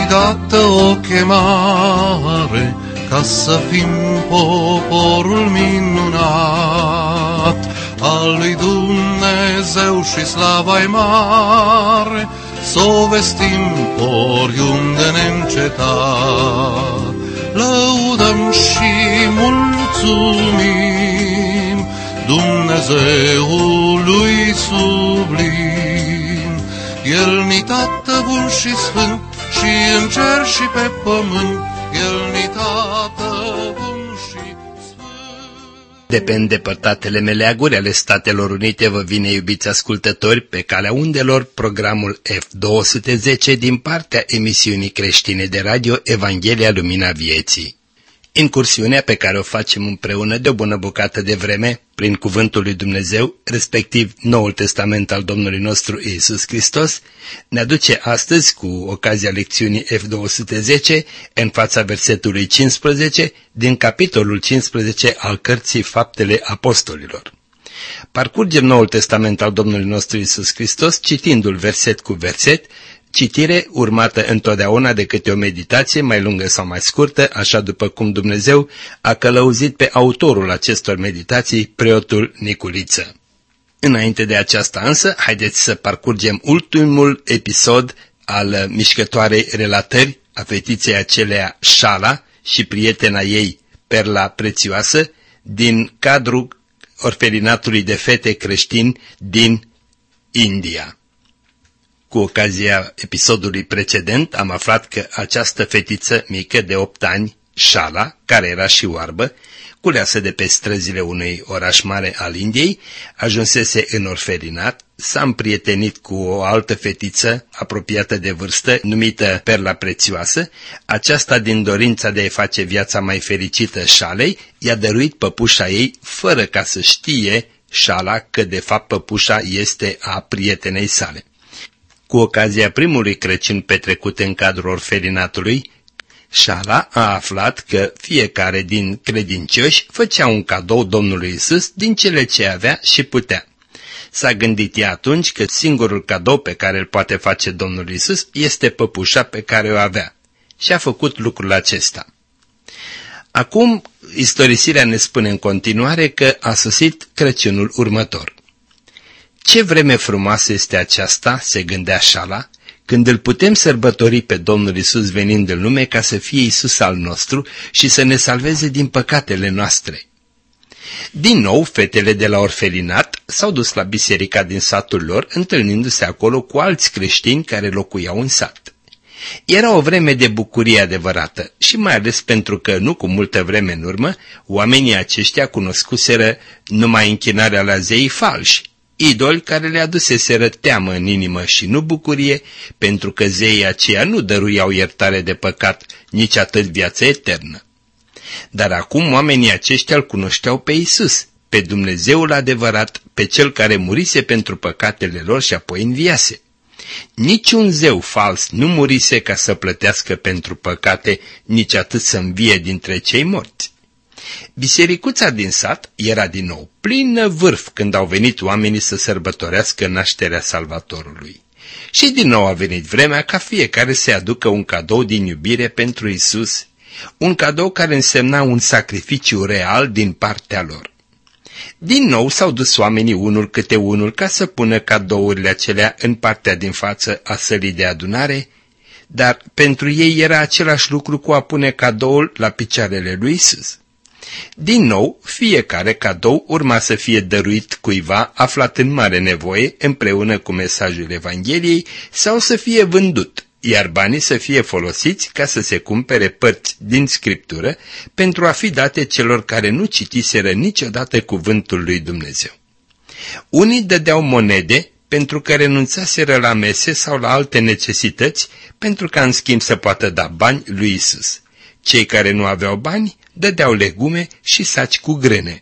dată o chemare ca să fim poporul minunat al lui Dumnezeu și slava-i mare, s-o vestim oriunde neîncetat. Lăudăm și mulțumim Dumnezeului sublim. El-ni Tată bun și sfânt, și în cer și pe pământ, El-ni Tată bun și sfânt. De pe îndepărtatele meleaguri ale Statelor Unite vă vine, iubiți ascultători, pe calea undelor, programul F210 din partea emisiunii creștine de radio Evanghelia Lumina Vieții. Incursiunea pe care o facem împreună de o bună bucată de vreme, prin cuvântul lui Dumnezeu, respectiv Noul Testament al Domnului nostru Iisus Hristos, ne aduce astăzi, cu ocazia lecțiunii F210, în fața versetului 15, din capitolul 15 al cărții Faptele Apostolilor. Parcurgem Noul Testament al Domnului nostru Iisus Hristos, citindu-l verset cu verset, citire urmată întotdeauna de câte o meditație mai lungă sau mai scurtă, așa după cum Dumnezeu a călăuzit pe autorul acestor meditații, preotul Niculiță. Înainte de aceasta însă, haideți să parcurgem ultimul episod al mișcătoarei relatări a fetiței acelea Șala și prietena ei Perla Prețioasă din cadrul orfelinatului de fete creștini din India. Cu ocazia episodului precedent am aflat că această fetiță mică de 8 ani, Șala, care era și oarbă, culeasă de pe străzile unui oraș mare al Indiei, ajunsese în orfelinat, s-a împrietenit cu o altă fetiță apropiată de vârstă, numită Perla Prețioasă. Aceasta, din dorința de a-i face viața mai fericită Șalei, i-a dăruit păpușa ei, fără ca să știe Șala că de fapt păpușa este a prietenei sale. Cu ocazia primului Crăciun petrecut în cadrul orfelinatului, Șala a aflat că fiecare din credincioși făcea un cadou Domnului Iisus din cele ce avea și putea. S-a gândit ea atunci că singurul cadou pe care îl poate face Domnul Iisus este păpușa pe care o avea și a făcut lucrul acesta. Acum, istorisirea ne spune în continuare că a sosit Crăciunul următor. Ce vreme frumoasă este aceasta, se gândea Șala, când îl putem sărbători pe Domnul Iisus venind în lume ca să fie Iisus al nostru și să ne salveze din păcatele noastre. Din nou, fetele de la orfelinat s-au dus la biserica din satul lor, întâlnindu-se acolo cu alți creștini care locuiau în sat. Era o vreme de bucurie adevărată și mai ales pentru că, nu cu multă vreme în urmă, oamenii aceștia cunoscuseră numai închinarea la zeii falși, idoli care le aduseseră teamă în inimă și nu bucurie, pentru că zeii aceia nu dăruiau iertare de păcat, nici atât viață eternă. Dar acum oamenii aceștia îl cunoșteau pe Iisus, pe Dumnezeul adevărat, pe Cel care murise pentru păcatele lor și apoi înviase. Niciun zeu fals nu murise ca să plătească pentru păcate, nici atât să învie dintre cei morți. Bisericuța din sat era din nou plină vârf când au venit oamenii să sărbătorească nașterea Salvatorului. Și din nou a venit vremea ca fiecare să aducă un cadou din iubire pentru Iisus, un cadou care însemna un sacrificiu real din partea lor. Din nou s-au dus oamenii unul câte unul ca să pună cadourile acelea în partea din față a sălii de adunare, dar pentru ei era același lucru cu a pune cadoul la picioarele lui Iisus. Din nou, fiecare cadou urma să fie dăruit cuiva aflat în mare nevoie împreună cu mesajul Evangheliei sau să fie vândut, iar banii să fie folosiți ca să se cumpere părți din Scriptură pentru a fi date celor care nu citiseră niciodată cuvântul lui Dumnezeu. Unii dădeau monede pentru că renunțaseră la mese sau la alte necesități pentru ca în schimb să poată da bani lui Iisus. Cei care nu aveau bani dădeau legume și saci cu grâne.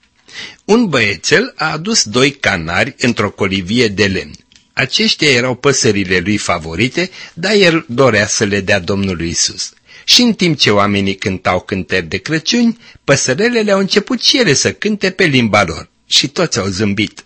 Un băiețel a adus 2 canari într-o colivie de lemn. Aceștia erau păsările lui favorite, dar el dorea să le dea Domnului Iisus. Și în timp ce oamenii cântau cântări de Crăciun, păsărelele au început și ele să cânte pe limba lor și toți au zâmbit.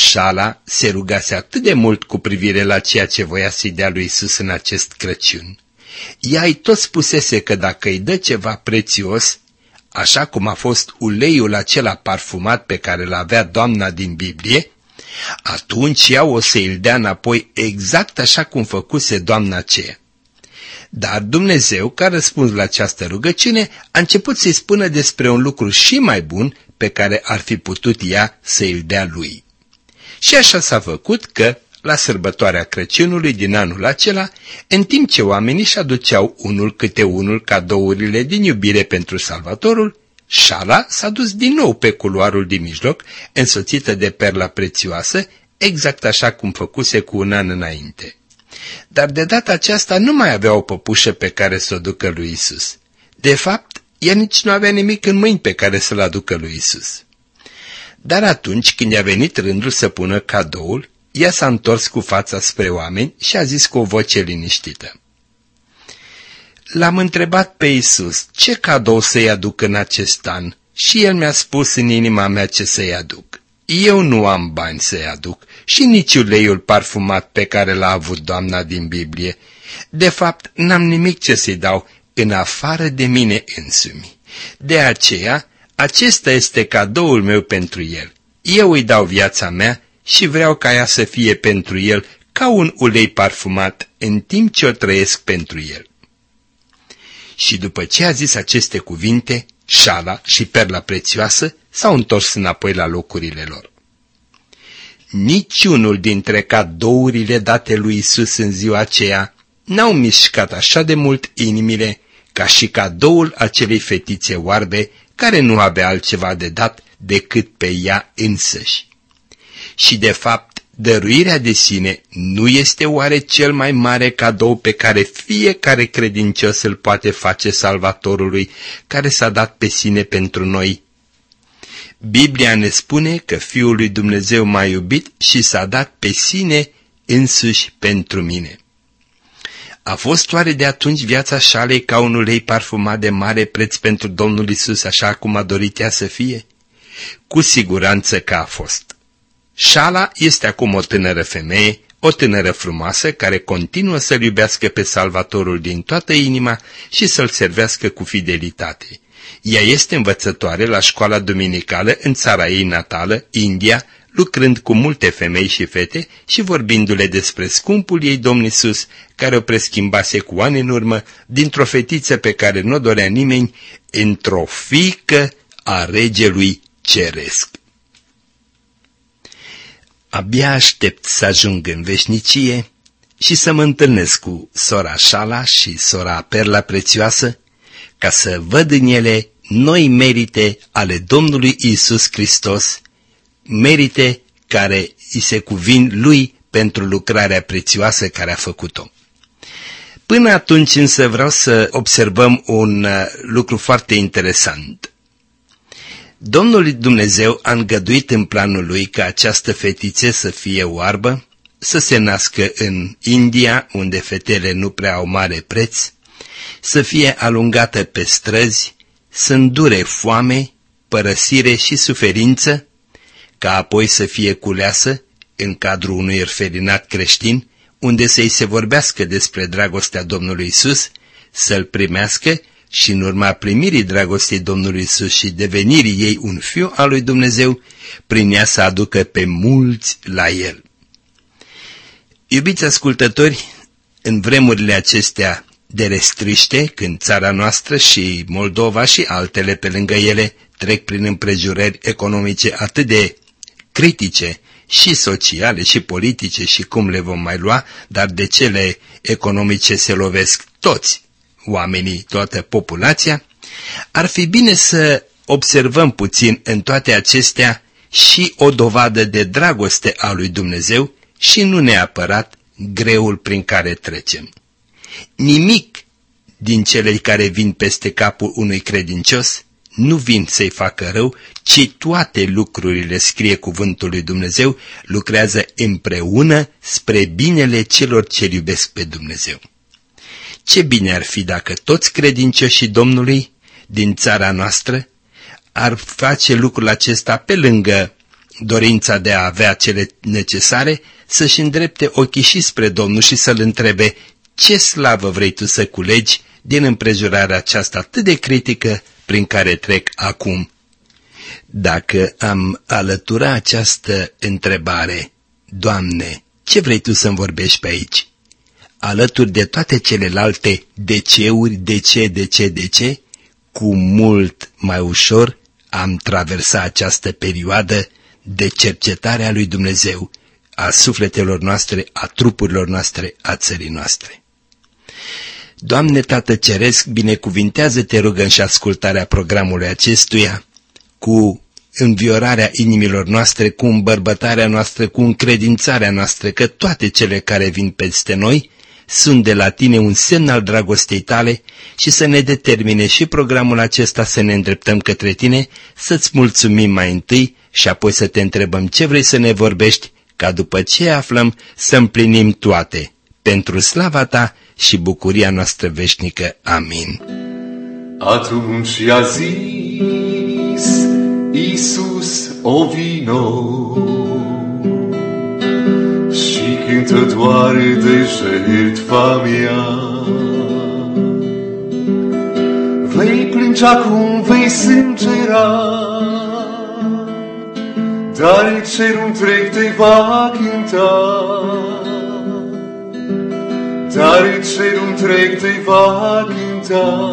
Șala se rugase atât de mult cu privire la ceea ce voia să-i dea lui Iisus în acest Crăciun. Ea îi tot spusese că dacă îi dă ceva prețios, așa cum a fost uleiul acela parfumat pe care l-avea doamna din Biblie, atunci ea o să îl dea înapoi exact așa cum făcuse doamna aceea. Dar Dumnezeu, ca răspuns la această rugăciune, a început să-i spună despre un lucru și mai bun pe care ar fi putut ea să îl dea lui. Și așa s-a făcut că, la sărbătoarea Crăciunului din anul acela, în timp ce oamenii își aduceau unul câte unul cadourile din iubire pentru Salvatorul, șala s-a dus din nou pe culoarul din mijloc, însoțită de perla prețioasă, exact așa cum făcuse cu un an înainte. Dar de data aceasta nu mai avea o păpușă pe care să o ducă lui Isus. De fapt, ea nici nu avea nimic în mâini pe care să-l aducă lui Isus. Dar atunci când i-a venit rândul să pună cadoul, ea s-a întors cu fața spre oameni și a zis cu o voce liniștită: L-am întrebat pe Isus ce cadou să-i aduc în acest an și el mi-a spus în inima mea ce să-i aduc. Eu nu am bani să-i aduc și nici uleiul parfumat pe care l-a avut doamna din Biblie. De fapt, n-am nimic ce să-i dau în afară de mine însumi. De aceea, acesta este cadoul meu pentru el. Eu îi dau viața mea și vreau ca ea să fie pentru el ca un ulei parfumat în timp ce o trăiesc pentru el. Și după ce a zis aceste cuvinte, șala și perla prețioasă s-au întors înapoi la locurile lor. Niciunul dintre cadourile date lui Isus în ziua aceea n-au mișcat așa de mult inimile ca și cadoul acelei fetițe oarbe care nu avea altceva de dat decât pe ea însăși. Și de fapt, dăruirea de sine nu este oare cel mai mare cadou pe care fiecare credincios îl poate face Salvatorului care s-a dat pe sine pentru noi? Biblia ne spune că Fiul lui Dumnezeu m-a iubit și s-a dat pe sine însuși pentru mine. A fost oare de atunci viața șalei ca un ulei parfumat de mare preț pentru Domnul Isus așa cum a dorit ea să fie? Cu siguranță că a fost. Șala este acum o tânără femeie, o tânără frumoasă care continuă să-L iubească pe Salvatorul din toată inima și să-L servească cu fidelitate. Ea este învățătoare la școala duminicală în țara ei natală, India, lucrând cu multe femei și fete și vorbindu-le despre scumpul ei Domn Iisus, care o preschimbase cu ani în urmă dintr-o fetiță pe care nu o dorea nimeni, într-o fiică a regelui ceresc. Abia aștept să ajung în veșnicie și să mă întâlnesc cu sora Șala și sora Perla Prețioasă, ca să văd în ele noi merite ale Domnului Iisus Hristos, merite care îi se cuvin lui pentru lucrarea prețioasă care a făcut-o. Până atunci însă vreau să observăm un lucru foarte interesant. Domnul Dumnezeu a îngăduit în planul lui ca această fetiță să fie oarbă, să se nască în India, unde fetele nu prea au mare preț, să fie alungată pe străzi, să îndure foame, părăsire și suferință, ca apoi să fie culeasă în cadrul unui orfelinat creștin, unde să-i se vorbească despre dragostea Domnului Isus, să-L primească și în urma primirii dragostei Domnului Isus și devenirii ei un fiu al lui Dumnezeu, prin ea să aducă pe mulți la El. Iubiți ascultători, în vremurile acestea de restriște, când țara noastră și Moldova și altele pe lângă ele trec prin împrejurări economice atât de critice și sociale și politice și cum le vom mai lua, dar de cele economice se lovesc toți oamenii, toată populația, ar fi bine să observăm puțin în toate acestea și o dovadă de dragoste a lui Dumnezeu și nu neapărat greul prin care trecem. Nimic din cele care vin peste capul unui credincios nu vin să-i facă rău, ci toate lucrurile, scrie cuvântul lui Dumnezeu, lucrează împreună spre binele celor ce iubesc pe Dumnezeu. Ce bine ar fi dacă toți credincioșii Domnului din țara noastră ar face lucrul acesta pe lângă dorința de a avea cele necesare, să-și îndrepte ochii și spre Domnul și să-L întrebe: ce slavă vrei tu să culegi din împrejurarea aceasta atât de critică prin care trec acum? Dacă am alătura această întrebare, Doamne, ce vrei tu să-mi vorbești pe aici? Alături de toate celelalte de-ceuri, de ce, cu mult mai ușor am traversat această perioadă de cercetare a lui Dumnezeu, a sufletelor noastre, a trupurilor noastre, a țării noastre. Doamne Tată Ceresc, binecuvintează-te, rugăm, și ascultarea programului acestuia, cu înviorarea inimilor noastre, cu îmbărbătarea noastră, cu încredințarea noastră că toate cele care vin peste noi sunt de la tine un semn al dragostei tale și să ne determine și programul acesta să ne îndreptăm către tine, să-ți mulțumim mai întâi și apoi să te întrebăm ce vrei să ne vorbești, ca după ce aflăm să împlinim toate, pentru slava ta și bucuria noastră veșnică. Amin. Atunci i-a zis Iisus: o vino și cântă doar de jertfa mea. Vei plânge acum, vei sângera, dar cerul întreg te va cânta. Dar cerul întreg te va cânta.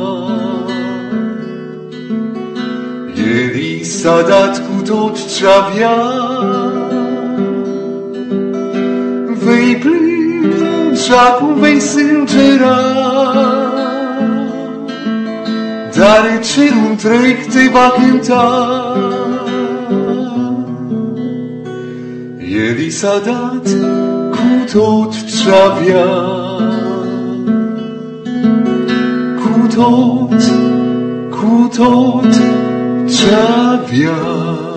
El i s-a dat cu tot ce avea. Vei plânge acum, vei sângera, dar cerul întreg te va cânta. El i s-a dat cu tot ce avea. Cu tot ce avea.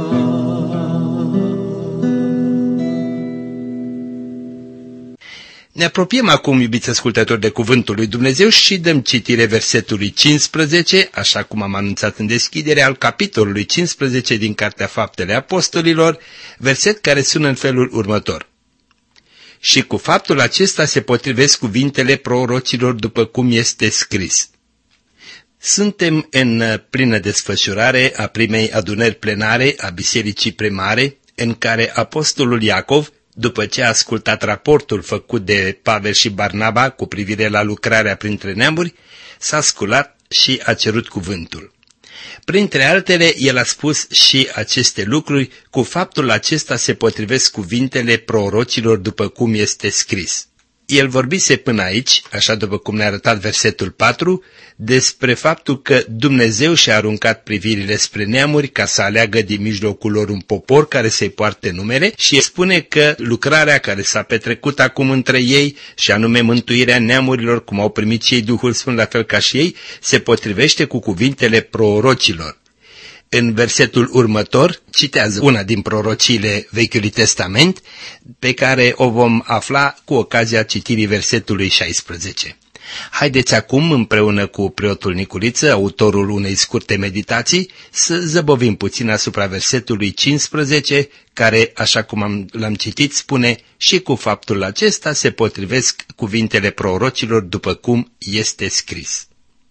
Ne apropiem acum, iubiți ascultători, de Cuvântul lui Dumnezeu și dăm citire versetului 15, așa cum am anunțat în deschidere, al capitolului 15 din Cartea Faptele Apostolilor, verset care sună în felul următor. Și cu faptul acesta se potrivesc cuvintele prorocilor după cum este scris. Suntem în plină desfășurare a primei adunări plenare a Bisericii Primare, în care apostolul Iacov, după ce a ascultat raportul făcut de Pavel și Barnaba cu privire la lucrarea printre neamuri, s-a sculat și a cerut cuvântul. Printre altele, el a spus și aceste lucruri: cu faptul acesta se potrivesc cuvintele prorocilor după cum este scris. El vorbise până aici, așa după cum ne-a arătat versetul 4, despre faptul că Dumnezeu și-a aruncat privirile spre neamuri ca să aleagă din mijlocul lor un popor care să-i poarte numele și spune că lucrarea care s-a petrecut acum între ei, și anume mântuirea neamurilor, cum au primit și ei Duhul Sfânt la fel ca și ei, se potrivește cu cuvintele prorocilor. În versetul următor citează una din prorociile Vechiului Testament, pe care o vom afla cu ocazia citirii versetului 16. Haideți acum, împreună cu preotul Niculiță, autorul unei scurte meditații, să zăbovim puțin asupra versetului 15, care, așa cum l-am citit, spune: și cu faptul acesta se potrivesc cuvintele prorocilor după cum este scris.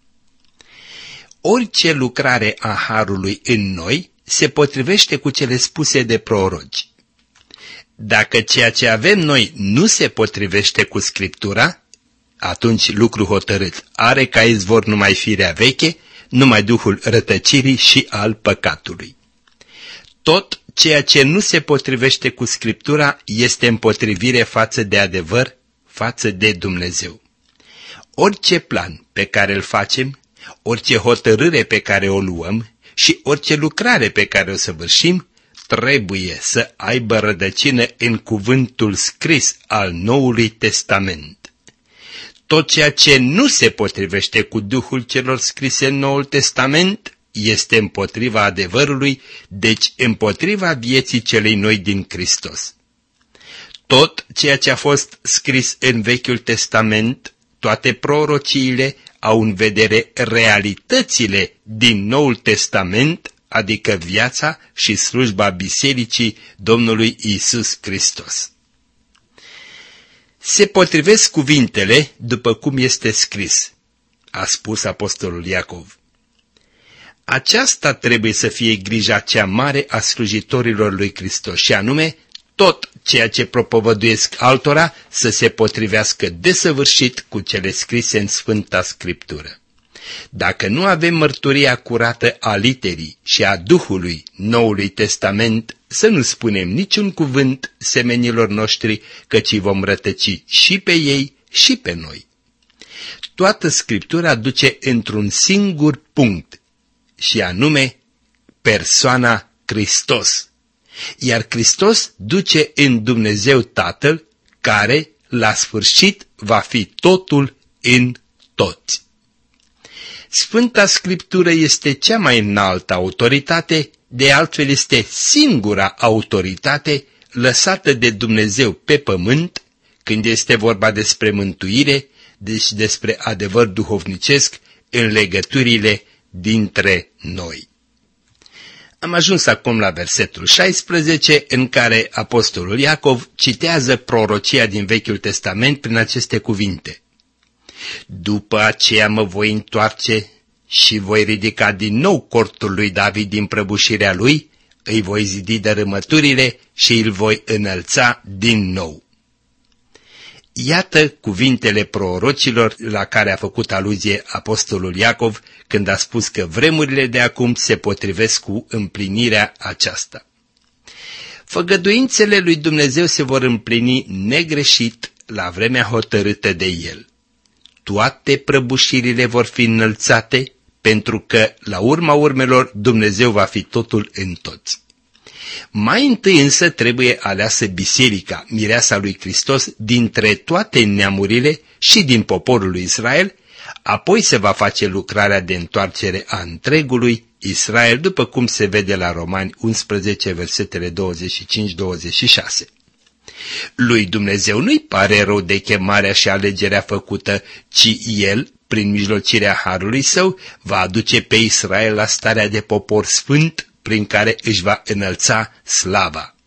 Orice lucrare a Harului în noi se potrivește cu cele spuse de proroci. Dacă ceea ce avem noi nu se potrivește cu Scriptura, atunci lucru hotărât: are ca izvor numai firea veche, numai duhul rătăcirii și al păcatului. Tot ceea ce nu se potrivește cu Scriptura este împotrivire față de adevăr, față de Dumnezeu. Orice plan pe care îl facem, orice hotărâre pe care o luăm și orice lucrare pe care o săvârșim trebuie să aibă rădăcină în cuvântul scris al Noului Testament. Tot ceea ce nu se potrivește cu Duhul celor scrise în Noul Testament este împotriva adevărului, deci împotriva vieții celei noi din Hristos. Tot ceea ce a fost scris în Vechiul Testament, toate prorociile, au în vedere realitățile din Noul Testament, adică viața și slujba Bisericii Domnului Iisus Hristos. Se potrivesc cuvintele după cum este scris, a spus apostolul Iacov. Aceasta trebuie să fie grija cea mare a slujitorilor lui Hristos, și anume tot ceea ce propovăduiesc altora să se potrivească desăvârșit cu cele scrise în Sfânta Scriptură. Dacă nu avem mărturia curată a literii și a Duhului Noului Testament, să nu spunem niciun cuvânt semenilor noștri, căci îi vom rătăci și pe ei și pe noi. Toată Scriptura duce într-un singur punct, și anume persoana Hristos. Iar Hristos duce în Dumnezeu Tatăl, care, la sfârșit, va fi totul în toți. Sfânta Scriptură este cea mai înaltă autoritate, de altfel este singura autoritate lăsată de Dumnezeu pe pământ, când este vorba despre mântuire, deci despre adevăr duhovnicesc în legăturile dintre noi. Am ajuns acum la versetul 16, în care apostolul Iacov citează prorocia din Vechiul Testament prin aceste cuvinte. După aceea mă voi întoarce și voi ridica din nou cortul lui David din prăbușirea lui, îi voi zidi dărâmăturile și îl voi înălța din nou. Iată cuvintele prorocilor la care a făcut aluzie apostolul Iacov când a spus că vremurile de acum se potrivesc cu împlinirea aceasta. Făgăduințele lui Dumnezeu se vor împlini negreșit la vremea hotărâtă de El. Toate prăbușirile vor fi înălțate, pentru că, la urma urmelor, Dumnezeu va fi totul în toți. Mai întâi însă trebuie aleasă biserica, mireasa lui Hristos, dintre toate neamurile și din poporul lui Israel, apoi se va face lucrarea de întoarcere a întregului Israel, după cum se vede la Romani 11, versetele 25-26. Lui Dumnezeu nu-i pare rău de chemarea și alegerea făcută, ci El, prin mijlocirea harului Său, va aduce pe Israel la starea de popor sfânt, prin care își va înălța slava.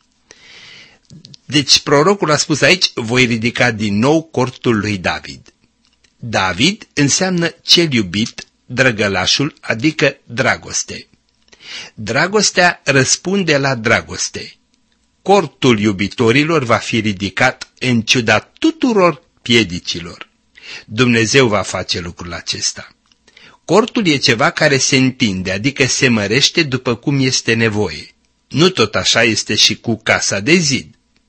Deci prorocul a spus aici, voi ridica din nou cortul lui David. David înseamnă cel iubit, drăgălașul, adică dragoste. Dragostea răspunde la dragoste. Cortul iubitorilor va fi ridicat în ciuda tuturor piedicilor. Dumnezeu va face lucrul acesta. Cortul e ceva care se întinde, adică se mărește după cum este nevoie. Nu tot așa este și cu casa de zid.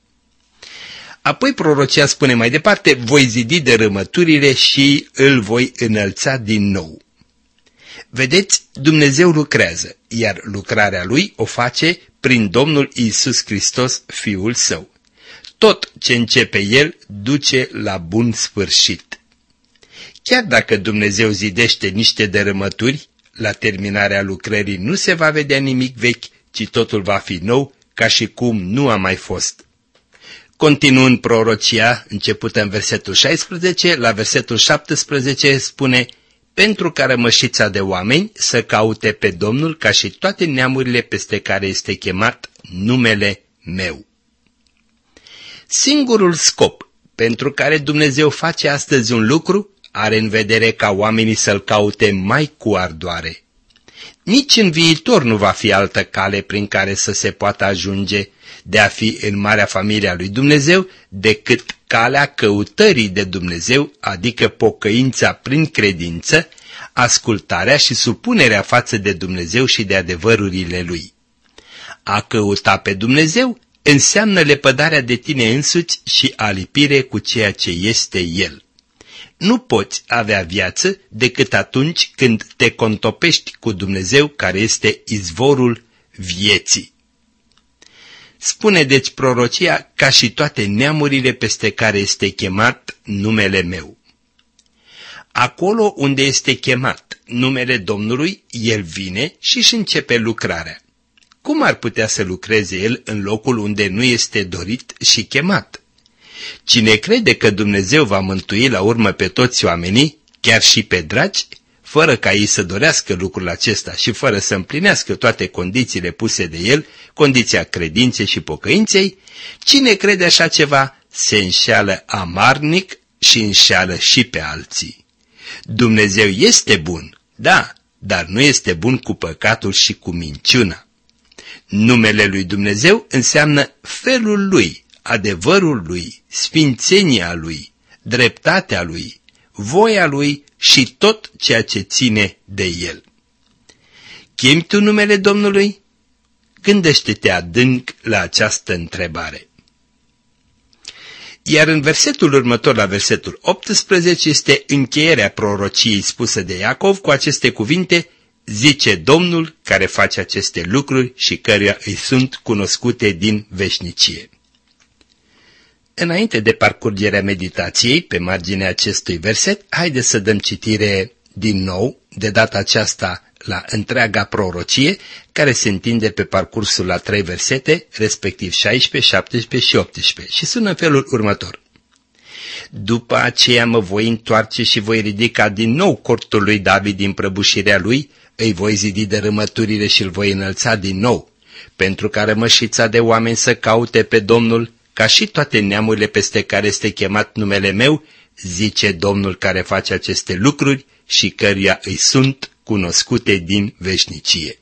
Apoi prorocia spune mai departe, voi zidi dărâmăturile și îl voi înălța din nou. Vedeți, Dumnezeu lucrează, iar lucrarea Lui o face prin Domnul Iisus Hristos, Fiul Său. Tot ce începe El duce la bun sfârșit. Chiar dacă Dumnezeu zidește niște dărâmături, la terminarea lucrării nu se va vedea nimic vechi, ci totul va fi nou, ca și cum nu a mai fost. Continuând prorocia, începută în versetul 16, la versetul 17 spune, pentru ca rămășița de oameni să caute pe Domnul ca și toate neamurile peste care este chemat numele meu. Singurul scop pentru care Dumnezeu face astăzi un lucru are în vedere ca oamenii să-L caute mai cu ardoare. Nici în viitor nu va fi altă cale prin care să se poată ajunge de a fi în marea familie a lui Dumnezeu decât calea căutării de Dumnezeu, adică pocăința prin credință, ascultarea și supunerea față de Dumnezeu și de adevărurile Lui. A căuta pe Dumnezeu înseamnă lepădarea de tine însuți și alipire cu ceea ce este El. Nu poți avea viață decât atunci când te contopești cu Dumnezeu, care este izvorul vieții. Spune deci prorocia, ca și toate neamurile peste care este chemat numele meu. Acolo unde este chemat numele Domnului, El vine și își începe lucrarea. Cum ar putea să lucreze El în locul unde nu este dorit și chemat? Cine crede că Dumnezeu va mântui la urmă pe toți oamenii, chiar și pe dragi, fără ca ei să dorească lucrul acesta și fără să împlinească toate condițiile puse de El, condiția credinței și pocăinței, cine crede așa ceva se înșeală amarnic și înșeală și pe alții. Dumnezeu este bun, da, dar nu este bun cu păcatul și cu minciuna. Numele lui Dumnezeu înseamnă felul lui, adevărul lui, sfințenia lui, dreptatea lui, voia lui și tot ceea ce ține de el. Chemi tu numele Domnului? Gândește-te adânc la această întrebare. Iar în versetul următor, la versetul 18, este încheierea prorociei spusă de Iacov cu aceste cuvinte: zice Domnul care face aceste lucruri și căruia îi sunt cunoscute din veșnicie. Înainte de parcurgerea meditației pe marginea acestui verset, haideți să dăm citire din nou, de data aceasta la întreaga prorocie, care se întinde pe parcursul la 3 versete, respectiv 16, 17 și 18, și sună în felul următor. După aceea mă voi întoarce și voi ridica din nou cortul lui David din prăbușirea lui, îi voi zidi dărâmăturile și îl voi înălța din nou, pentru ca rămășița de oameni să caute pe Domnul, ca și toate neamurile peste care este chemat numele meu, zice Domnul care face aceste lucruri și căruia îi sunt cunoscute din veșnicie.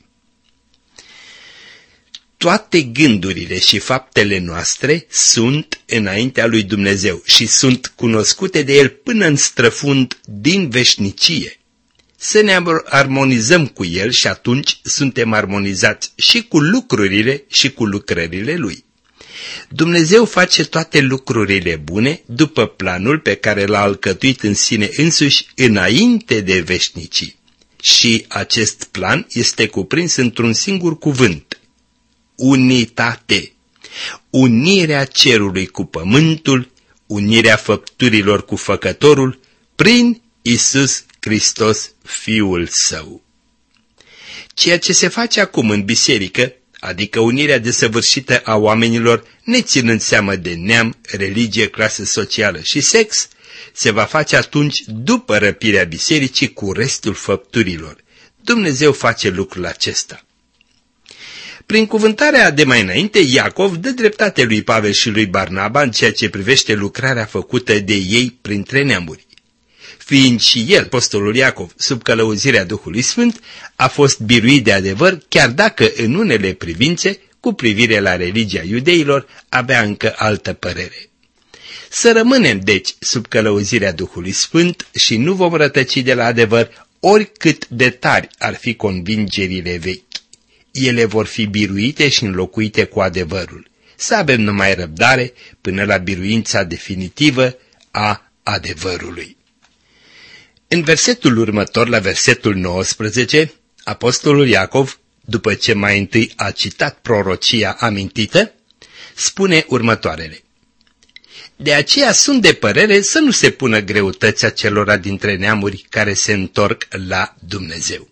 Toate gândurile și faptele noastre sunt înaintea lui Dumnezeu și sunt cunoscute de El până în străfund din veșnicie. Să ne armonizăm cu El și atunci suntem armonizați și cu lucrurile și cu lucrările Lui. Dumnezeu face toate lucrurile bune după planul pe care l-a alcătuit în sine însuși înainte de veșnicii. Și acest plan este cuprins într-un singur cuvânt: unitate. Unirea cerului cu pământul, unirea făpturilor cu făcătorul, prin Iisus Hristos, Fiul Său. Ceea ce se face acum în biserică, adică unirea desăvârșită a oamenilor, neținând seamă de neam, religie, clasă socială și sex, se va face atunci după răpirea bisericii cu restul făpturilor. Dumnezeu face lucrul acesta. Prin cuvântarea de mai înainte, Iacov dă dreptate lui Pavel și lui Barnaba în ceea ce privește lucrarea făcută de ei printre neamuri. Fiind și el, apostolul Iacov, sub călăuzirea Duhului Sfânt, a fost biruit de adevăr, chiar dacă în unele privințe, cu privire la religia iudeilor, avea încă altă părere. Să rămânem, deci, sub călăuzirea Duhului Sfânt și nu vom rătăci de la adevăr, oricât de tari ar fi convingerile vechi. Ele vor fi biruite și înlocuite cu adevărul. Să avem numai răbdare până la biruința definitivă a adevărului. În versetul următor, la versetul 19, apostolul Iacov, după ce mai întâi a citat prorocia amintită, spune următoarele: de aceea sunt de părere să nu se pună greutăți acelora dintre neamuri care se întorc la Dumnezeu.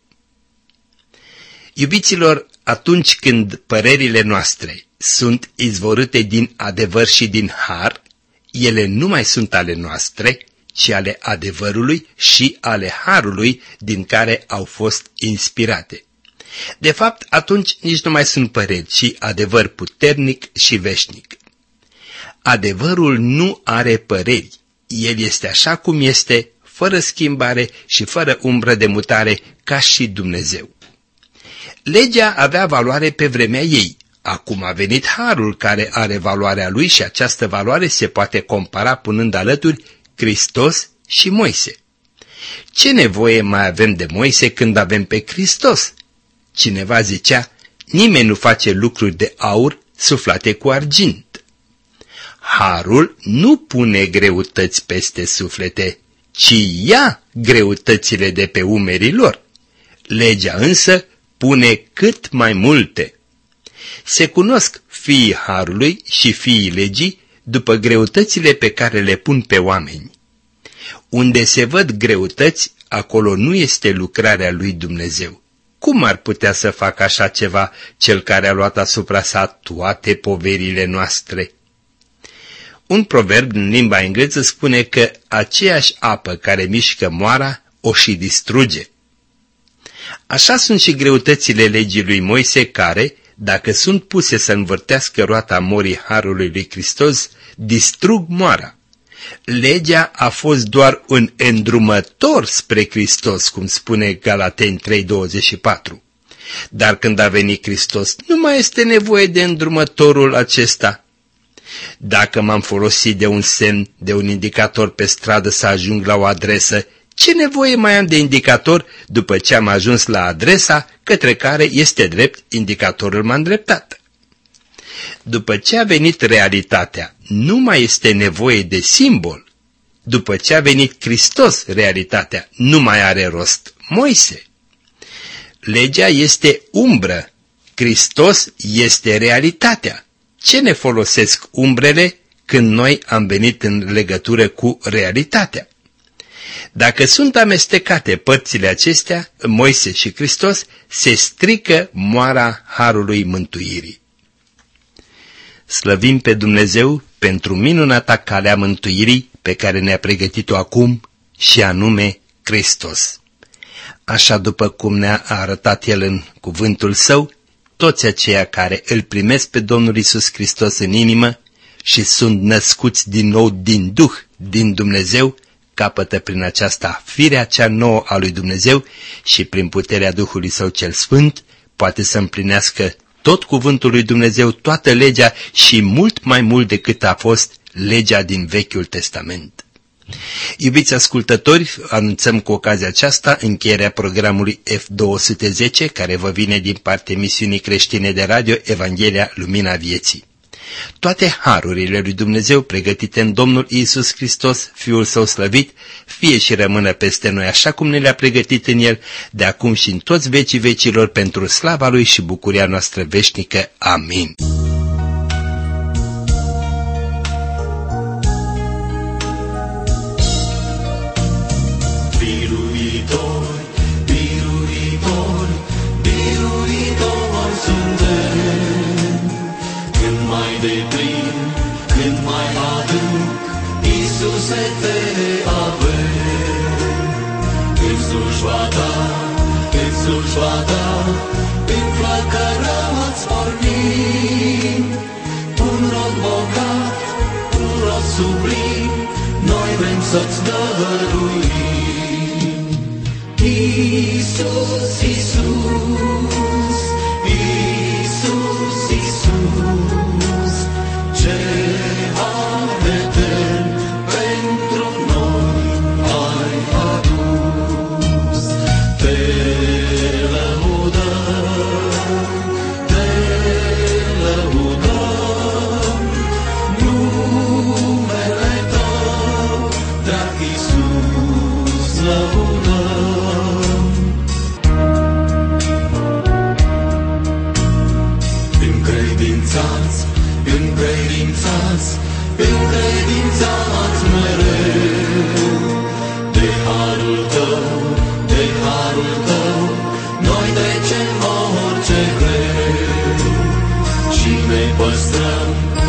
Iubiților, atunci când părerile noastre sunt izvorâte din adevăr și din har, ele nu mai sunt ale noastre, ci ale adevărului și ale harului din care au fost inspirate. De fapt, atunci nici nu mai sunt păreri, ci adevăr puternic și veșnic. Adevărul nu are păreri, el este așa cum este, fără schimbare și fără umbră de mutare, ca și Dumnezeu. Legea avea valoare pe vremea ei, acum a venit harul care are valoarea lui și această valoare se poate compara punând alături Hristos și Moise. Ce nevoie mai avem de Moise când avem pe Hristos? Cineva zicea, nimeni nu face lucruri de aur suflate cu argint. Harul nu pune greutăți peste suflete, ci ia greutățile de pe umerii lor. Legea însă pune cât mai multe. Se cunosc fiii harului și fiii legii după greutățile pe care le pun pe oameni. Unde se văd greutăți, acolo nu este lucrarea lui Dumnezeu. Cum ar putea să facă așa ceva cel care a luat asupra sa toate poverile noastre? Un proverb în limba engleză spune că aceeași apă care mișcă moara o și distruge. Așa sunt și greutățile legii lui Moise care, dacă sunt puse să învârtească roata morii harului lui Hristos, distrug moara. Legea a fost doar un îndrumător spre Hristos, cum spune Galateni 3:24. Dar când a venit Hristos, nu mai este nevoie de îndrumătorul acesta. Dacă m-am folosit de un semn, de un indicator pe stradă să ajung la o adresă, ce nevoie mai am de indicator după ce am ajuns la adresa către care este drept indicatorul m-a îndreptat? După ce a venit realitatea, nu mai este nevoie de simbol. După ce a venit Hristos, realitatea nu mai are rost Moise. Legea este umbră, Hristos este realitatea. Ce ne folosesc umbrele când noi am venit în legătură cu realitatea? Dacă sunt amestecate părțile acestea, Moise și Hristos, se strică moara harului mântuirii. Slăvim pe Dumnezeu pentru minunata calea mântuirii pe care ne-a pregătit-o acum, și anume Hristos. Așa după cum ne-a arătat El în cuvântul Său, toți aceia care îl primesc pe Domnul Iisus Hristos în inimă și sunt născuți din nou din Duh, din Dumnezeu, capătă prin aceasta firea cea nouă a lui Dumnezeu și prin puterea Duhului Său cel Sfânt poate să împlinească tot cuvântul lui Dumnezeu, toată legea și mult mai mult decât a fost legea din Vechiul Testament. Iubiți ascultători, anunțăm cu ocazia aceasta încheierea programului F210, care vă vine din partea emisiunii creștine de radio Evanghelia Lumina Vieții. Toate harurile lui Dumnezeu pregătite în Domnul Iisus Hristos, Fiul Său slăvit, fie și rămână peste noi așa cum ne le-a pregătit în El, de acum și în toți vecii vecilor, pentru slava Lui și bucuria noastră veșnică. Amin. Să-ți dăruim, Iisus, Iisus, Iisus, Iisus, ce har etern pentru noi ai adus. Te lăudăm, numele Tău, drag Iisus, lăudăm. Încredințați, încredințați, încredințați mereu de harul Tău, de harul Tău, noi trecem orice greu și ne păstrăm,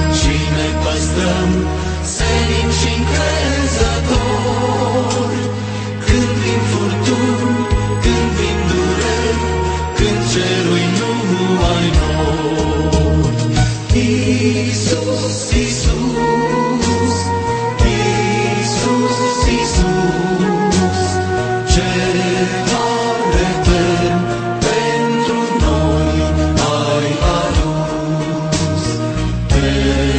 senin și încrezători. Când vin furtuni, când vin dureri, când cerul nu ai nori. Iisus, Iisus, Iisus, Iisus, ce har etern pentru noi ai adus. Te